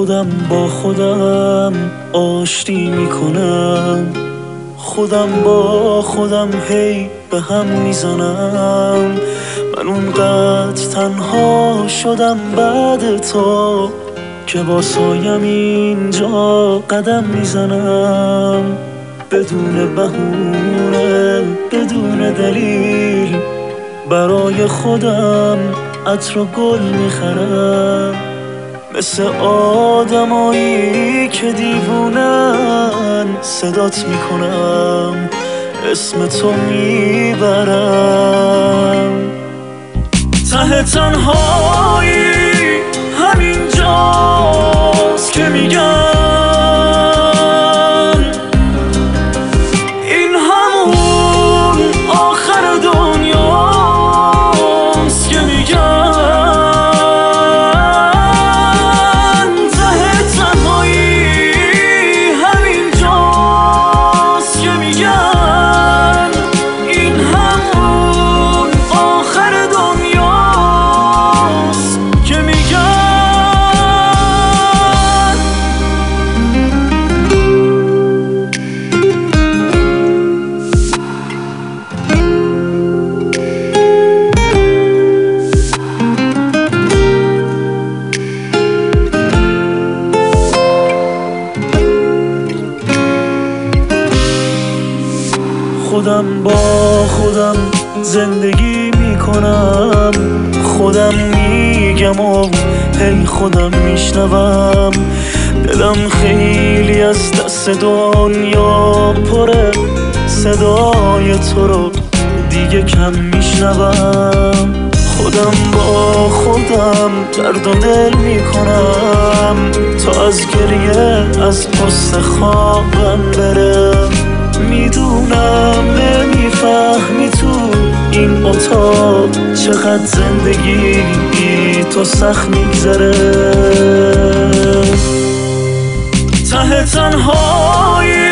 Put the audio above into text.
خودم با خودم آشتی میکنم، خودم با خودم هی به هم میزنم. من اونقدر تنها شدم بعد تو که با سایم اینجا قدم میزنم. بدون بهونه بدون دلیل برای خودم عطر و گل میخرم، مثل آدمایی که دیوونن صدات میکنم، اسم تو میبرم. ته تنهایی همین جاست که میگم این همون آخر دنیاست که میگم ته تنهایی همین جاست که میگم این همون آخر دنیاست که میگم. خودم با خودم زندگی میکنم، خودم میگم و هی خودم میشنوم. دلم خیلی از دست دنیا پره، صدای تو رو دیگه کم میشنوم. خودم با خودم درد و دل میکنم تا از گریه از پست خوابم برم. میدونم نمیفهمی تو این اتاق چقدر زندگی بی تو سخت میگذره. ته تنهایی